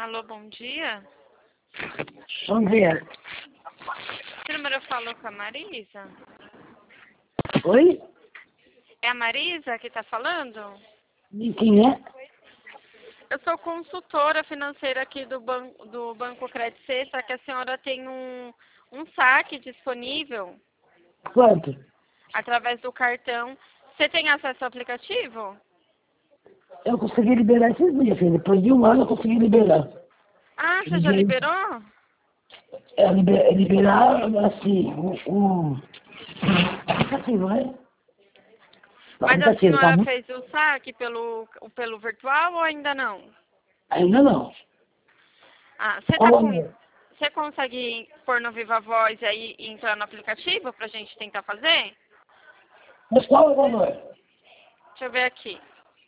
Alô, bom dia. Bom dia. Primeiro eu falo com a Marisa. Oi? É a Marisa que está falando? E quem é? Eu sou consultora financeira aqui do Banco Credit C, só que a senhora tem um saque disponível Quanto? através do cartão. Você tem acesso ao aplicativo? Eu consegui liberar esses dias, filho. Depois de um ano eu consegui liberar. Ah, você já liberou? Liberar, assim, o aplicativo, né? O Mas a aplicativo, tá? senhora fez o saque pelo virtual ou ainda não? Ainda não. Ah, Olha, você consegue pôr no Viva Voz aí e entrar no aplicativo pra gente tentar fazer? mas qual é o valor? Deixa eu ver aqui.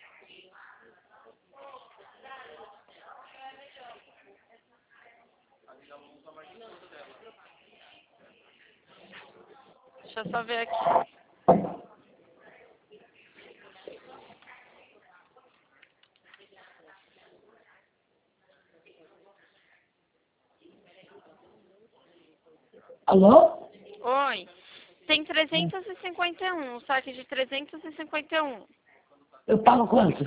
Deixa eu só ver aqui. Alô? Oi. Tem 351, um saque de 351. Eu pago quanto?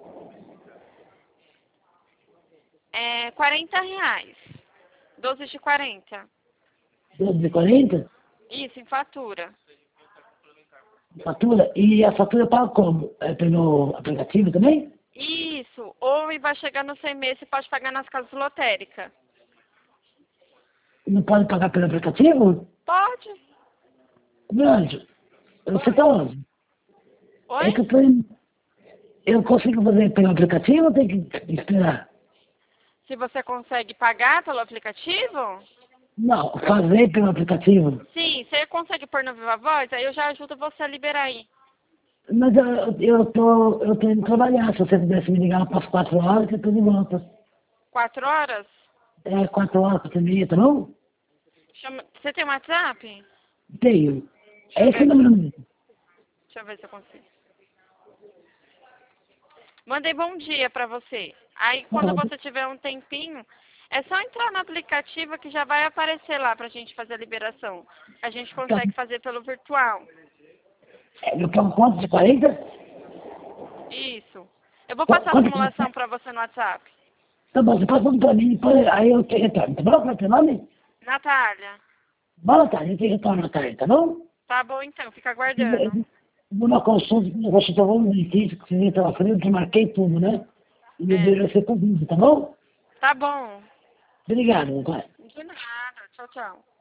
É R$ 40. 12 de 40. 12,40? Isso, em fatura. Fatura? E a fatura eu pago como? É pelo aplicativo também? Isso. Ou vai chegar no seu e-mail, você pode pagar nas casas lotéricas. Não pode pagar pelo aplicativo? Pode. Meu anjo, você tá onde? É que Oi? eu tô Eu consigo fazer pelo aplicativo ou tem que esperar? Se você consegue pagar pelo aplicativo? Não, fazer pelo aplicativo. Sim, você consegue pôr no Viva Voz? Aí eu já ajudo você a liberar aí. Mas eu tô indo trabalhar. Se você pudesse me ligar para as 4 horas, eu tô de volta. 4 horas? É 4 horas, 4h30, tá bom? Você tem um WhatsApp? Tenho. Deixa É eu esse ver. número mesmo. Deixa eu ver se eu consigo. Mandei bom dia pra você. Aí quando você tiver um tempinho, é só entrar no aplicativo que já vai aparecer lá pra gente fazer a liberação. A gente Tá. consegue fazer pelo virtual. Eu pago quanto? De 40? Isso. Eu vou passar a Quanto que é? simulação pra você no WhatsApp. Tá bom, você passa tudo pra mim, depois aí eu te retorno. Tá bom? Qual é o teu nome? Natália. Boa tarde, eu te retorno na tarde, tá bom? Tá bom então, fica Eu aguardando. vou na consulta, eu vou chutar um dentista, que você estava falando, que eu marquei tudo, né? E meu É. dinheiro vai ser comigo, tá bom? Tá bom. Obrigado, meu pai. De nada. Tchau, tchau.